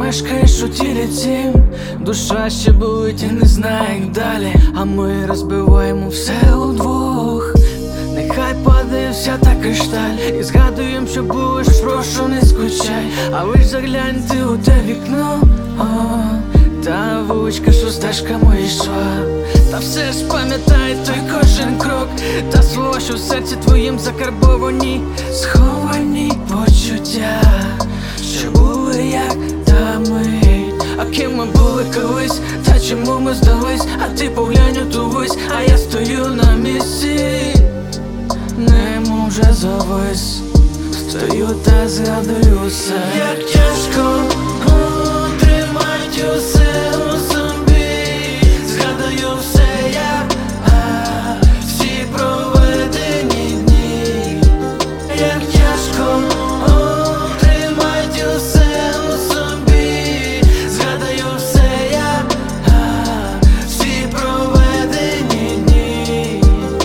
мешкаєш у тілі цім, душа ще болить і не знає, як далі. А ми розбиваємо все удвох. Нехай падає вся та кришталь, і згадуєм, що будеш, прошу, не скучай. А ви ж загляньте у те вікно, та вуличка, що стежками йшла. Та все ж пам'ятай той кожен крок, та слова, що в серці твоїм закарбовані, сховані почуття, що були як та мить. А ким ми були колись, та чому ми здались? А ти поглянь отувись, а я стою на місці, не може завис. Стою та згадую все, як тяжко тримать усе у собі. Згадую все я, всі проведені дні. Як тяжко тримать усе у собі. Згадаю все я, всі проведені дні.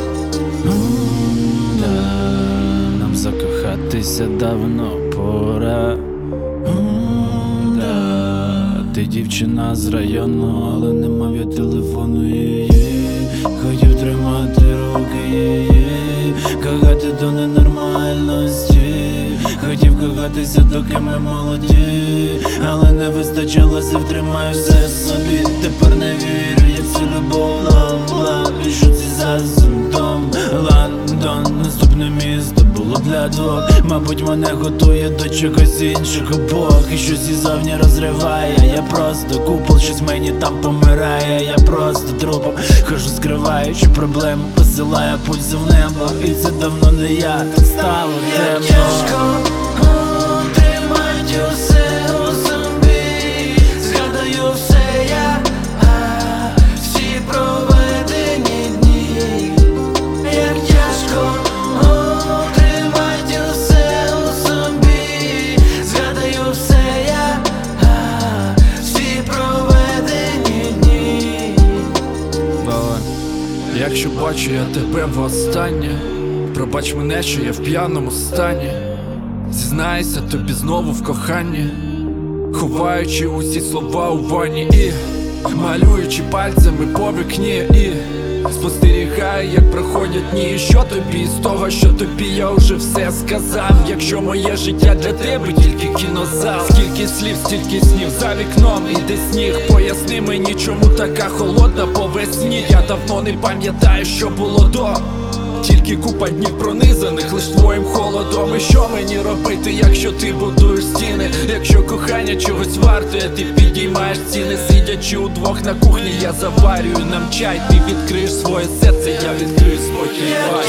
Нам закохатися давно пора. Ти дівчина з району, але не мав я телефону її. Хотів тримати руки її, кохати до ненормальності. Хотів кохатися, доки ми молоді, але не вистачало сил, тримаю все собі. Тепер не вірю, як це любов, лав. І що це за симптом? Лондон, наступне місто було для двох. Мабуть, мене готує до чогось інших обох. І щось іззовні розриває. Я просто купол, щось мені там помирає. Я просто трупом хожу, скриваючи проблему, посилаю пульси в небо. І це давно не я, так стало темно. Як тяжко тримать усе у собі. Згадаю все я, всі проведені дні. Як тяжко тримать усе у собі. Згадаю все я, всі проведені дні. Якщо бачу я тебе востаннє, пробач мене, що я в п'яному стані. Зізнайся тобі знову в коханні, ховаючи усі слова у ванні і малюючи пальцями по вікні. І спостерігаю, як проходять дні. І що тобі з того, що тобі я вже все сказав? Якщо моє життя для тебе тільки кінозал. Скільки слів, стільки снів за вікном, іде сніг. Поясни мені, чому така холодна по весні. Я давно не пам'ятаю, що було до. Тільки купа днів пронизаних лиш твоїм холодом. І що мені робити, якщо ти будуєш стіни? Якщо кохання чогось вартує, ти підіймаєш ціни. Сидячи удвох на кухні, я заварюю нам чай. Ти відкриєш своє серце, я відкрию свої.